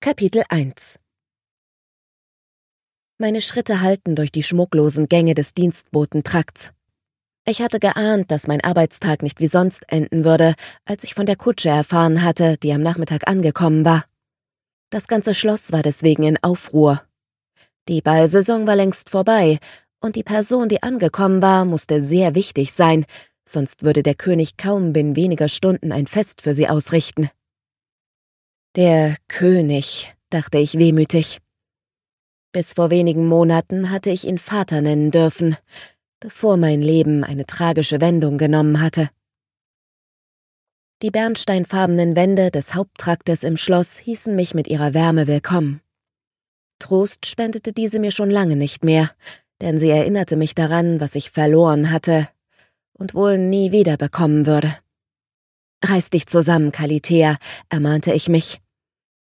Kapitel 1. Meine Schritte hallten durch die schmucklosen Gänge des Dienstbotentrakts. Ich hatte geahnt, dass mein Arbeitstag nicht wie sonst enden würde, als ich von der Kutsche erfahren hatte, die am Nachmittag angekommen war. Das ganze Schloss war deswegen in Aufruhr. Die Ballsaison war längst vorbei, und die Person, die angekommen war, musste sehr wichtig sein, sonst würde der König kaum binnen weniger Stunden ein Fest für sie ausrichten. Der König, dachte ich wehmütig. Bis vor wenigen Monaten hatte ich ihn Vater nennen dürfen, bevor mein Leben eine tragische Wendung genommen hatte. Die bernsteinfarbenen Wände des Haupttraktes im Schloss hießen mich mit ihrer Wärme willkommen. Trost spendete diese mir schon lange nicht mehr, denn sie erinnerte mich daran, was ich verloren hatte und wohl nie wieder bekommen würde. »Reiß dich zusammen, Kalitea«, ermahnte ich mich.